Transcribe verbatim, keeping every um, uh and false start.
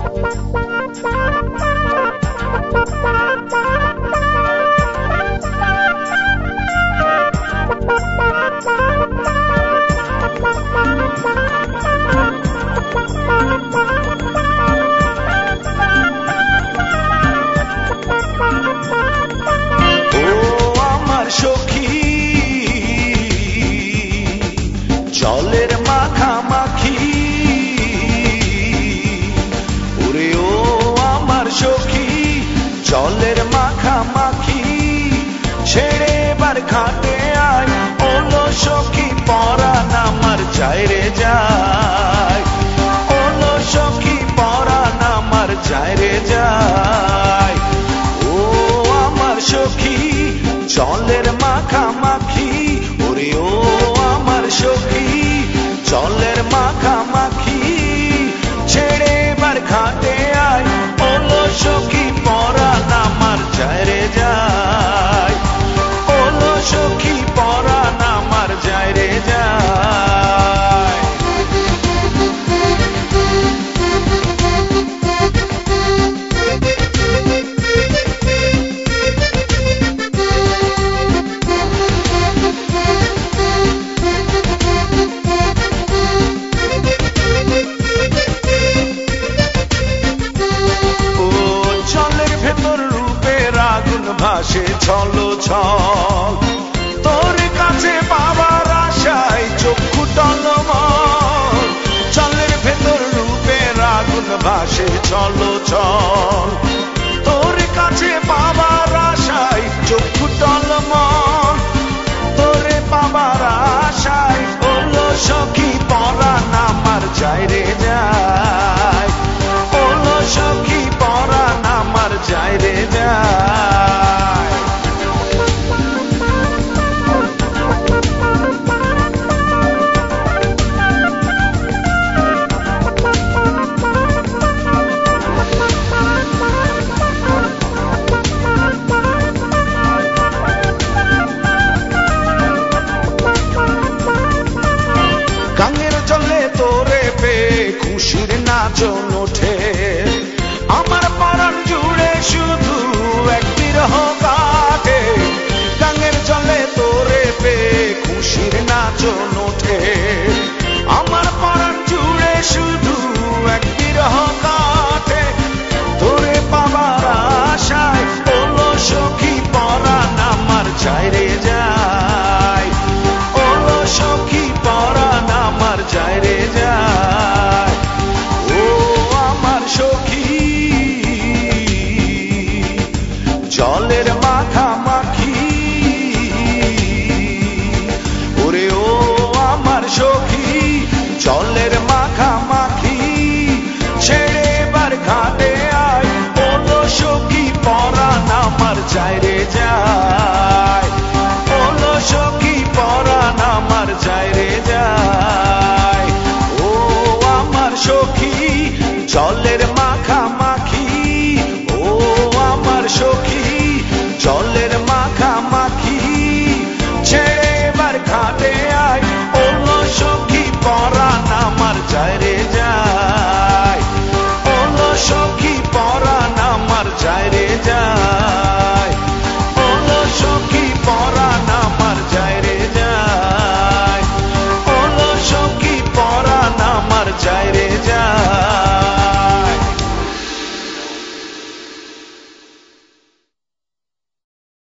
জলের মাখামাখি ওরে ও আমার সখী জলের মাখামাখি ছেড়ে বার ঘাটে আয় ওলো সখী পরাণ আমার যায় রে যায় ওলো সখী পরাণ আমার যায় রে যায় ও আমার সখী জলের মাখামাখি ওরে ও আমার সখী জলের মাখামাখি ছেড়ে বার ঘাটে আয় ওলো সখী পরাণ আমার যায় রে যায় ওলো সখী পরাণ আমার যায় রে যায় ভাসে ছলো ছল তোর কাছে পাবার আশায় চক্ষু টলমল জলের ভেতর রূপের আগুন ভাসে ছলো ছল তোর কাছে পাবার আশায় চক্ষু টলমল তোরে পাবার আশায় ওলো সখী পরাণ আমার যায় রে যায় ওলো সখী পরাণ আমার যায় রে যায় গাঙের জলে তোরে পেয়ে খুশির নাচন ওঠে আমার পরাণ জুড়ে শুধু এক বিরহ কাটে গাঙের জলে তোরে পেয়ে খুশির নাচন ওঠে আমার পরাণ জুড়ে শুধু এক বিরহ কাটে তোরে পাবার আশায় ওলো সখী পরাণ আমার যায় রে যায় ওলো সখী পরাণ আমার যায় রে যায় ও আমার সখী জলের মাখামাখি ওরে ও আমার সখী জলের মাখামাখি ছেড়ে বার ঘাটে আয় ওলো সখী পরাণ আমার যায় রে যায় ওলো সখী পরাণ আমার যায়